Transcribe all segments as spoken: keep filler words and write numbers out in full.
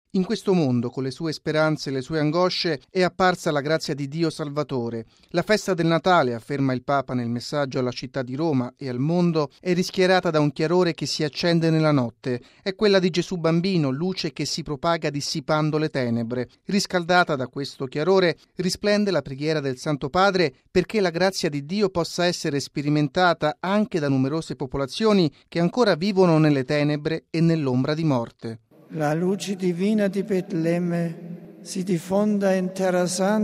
In questo mondo, con le sue speranze e le sue angosce, è apparsa la grazia di Dio Salvatore. La festa del Natale, afferma il Papa nel messaggio alla città di Roma e al mondo, è rischiarata da un chiarore che si accende nella notte. È quella di Gesù bambino, luce che si propaga dissipando le tenebre. Riscaldata da questo chiarore, risplende la preghiera del Santo Padre perché la grazia di Dio possa essere sperimentata anche da numerose popolazioni che ancora vivono nelle tenebre e nell'ombra di morte. La luce divina di Betlemme si diffonda in Terra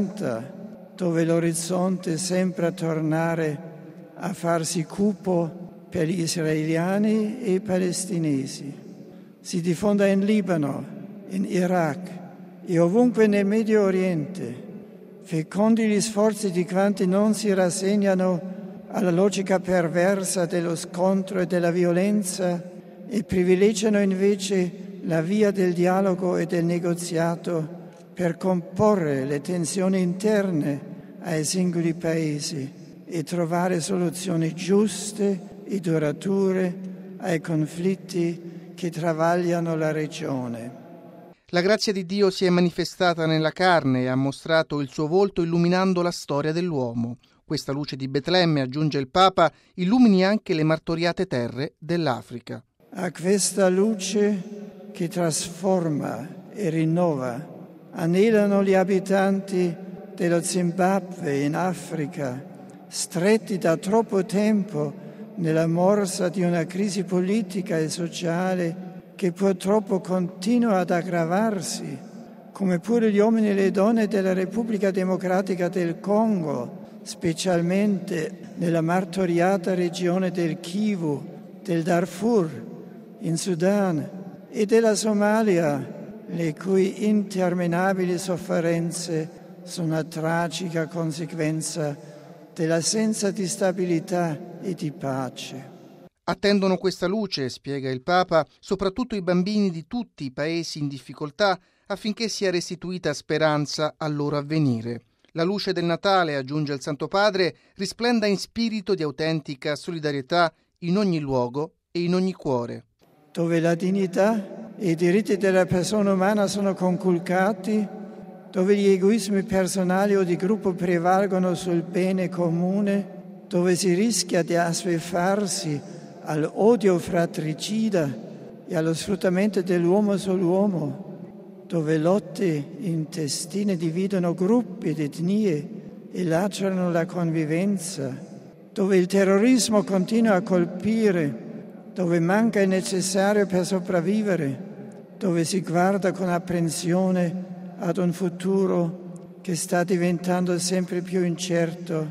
Santa, dove l'orizzonte sembra tornare a farsi cupo per gli israeliani e i palestinesi. Si diffonda in Libano, in Iraq e ovunque nel Medio Oriente. Fecondi gli sforzi di quanti non si rassegnano alla logica perversa dello scontro e della violenza e privilegiano invece la via del dialogo e del negoziato per comporre le tensioni interne ai singoli paesi e trovare soluzioni giuste e durature ai conflitti che travagliano la regione. La grazia di Dio si è manifestata nella carne e ha mostrato il suo volto illuminando la storia dell'uomo. Questa luce di Betlemme, aggiunge il Papa, illumini anche le martoriate terre dell'Africa. A questa luce che trasforma e rinnova anelano gli abitanti dello Zimbabwe in Africa, stretti da troppo tempo nella morsa di una crisi politica e sociale che purtroppo continua ad aggravarsi, come pure gli uomini e le donne della Repubblica Democratica del Congo, specialmente nella martoriata regione del Kivu, del Darfur, in Sudan e della Somalia, le cui interminabili sofferenze sono una tragica conseguenza dell'assenza di stabilità e di pace. Attendono questa luce, spiega il Papa, soprattutto i bambini di tutti i paesi in difficoltà, affinché sia restituita speranza al loro avvenire. La luce del Natale, aggiunge il Santo Padre, risplenda in spirito di autentica solidarietà in ogni luogo e in ogni cuore. Dove la dignità e i diritti della persona umana sono conculcati, dove gli egoismi personali o di gruppo prevalgono sul bene comune, dove si rischia di assuefarsi all'odio fratricida e allo sfruttamento dell'uomo sull'uomo, dove lotte intestine dividono gruppi ed etnie e lacerano la convivenza, dove il terrorismo continua a colpire, dove manca il necessario per sopravvivere, dove si guarda con apprensione ad un futuro che sta diventando sempre più incerto,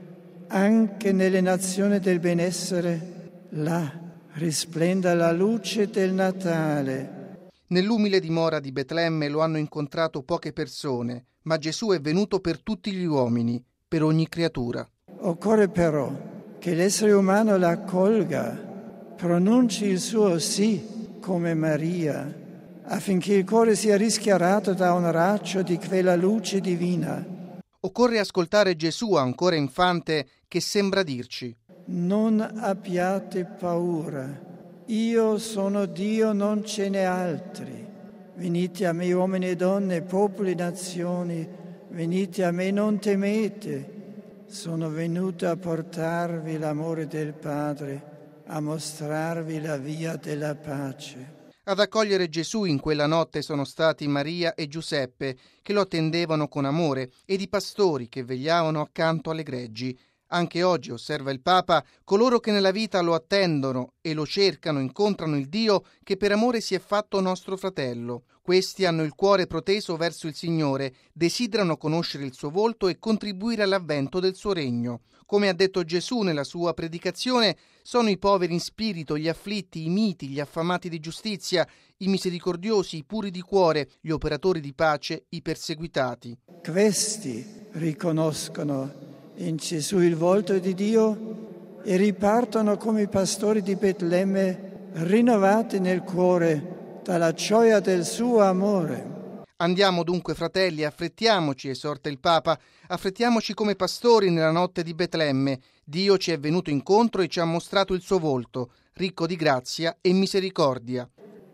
anche nelle nazioni del benessere, là risplenda la luce del Natale. Nell'umile dimora di Betlemme lo hanno incontrato poche persone, ma Gesù è venuto per tutti gli uomini, per ogni creatura. Occorre però che l'essere umano l'accolga, pronunci il suo sì come Maria, affinché il cuore sia rischiarato da un raggio di quella luce divina. Occorre ascoltare Gesù, ancora infante, che sembra dirci: non abbiate paura, io sono Dio, non ce n'è altri. Venite a me, uomini e donne, popoli e nazioni, venite a me, non temete. Sono venuto a portarvi l'amore del Padre, a mostrarvi la via della pace. Ad accogliere Gesù in quella notte sono stati Maria e Giuseppe, che lo attendevano con amore, ed i pastori che vegliavano accanto alle greggi. Anche oggi, osserva il Papa, coloro che nella vita lo attendono e lo cercano incontrano il Dio che per amore si è fatto nostro fratello. Questi hanno il cuore proteso verso il Signore, desiderano conoscere il suo volto e contribuire all'avvento del suo regno. Come ha detto Gesù nella sua predicazione, sono i poveri in spirito, gli afflitti, i miti, gli affamati di giustizia, i misericordiosi, i puri di cuore, gli operatori di pace, i perseguitati. Questi riconoscono in Gesù il volto di Dio e ripartono come i pastori di Betlemme, rinnovati nel cuore dalla gioia del suo amore. Andiamo dunque, fratelli, affrettiamoci, esorta il Papa, affrettiamoci come pastori nella notte di Betlemme. Dio ci è venuto incontro e ci ha mostrato il suo volto, ricco di grazia e misericordia.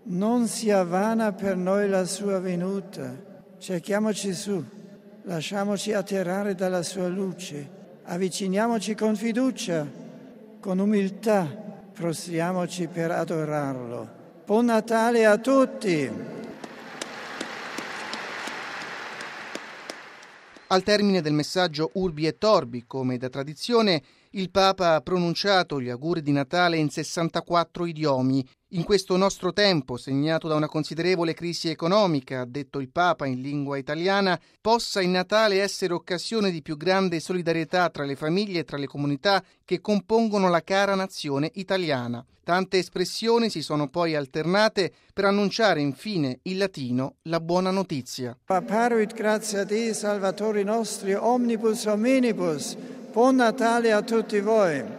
Non sia vana per noi la sua venuta. Cerchiamoci su, lasciamoci attirare dalla sua luce, avviciniamoci con fiducia, con umiltà, prostriamoci per adorarlo. Buon Natale a tutti! Al termine del messaggio Urbi et Orbi, come da tradizione, il Papa ha pronunciato gli auguri di Natale in sessantaquattro idiomi. In questo nostro tempo, segnato da una considerevole crisi economica, ha detto il Papa in lingua italiana, possa il Natale essere occasione di più grande solidarietà tra le famiglie e tra le comunità che compongono la cara nazione italiana. Tante espressioni si sono poi alternate per annunciare infine in latino la buona notizia. Paparuit gratia Dei, Salvatori nostri, omnibus hominibus. Buon Natale a tutti voi!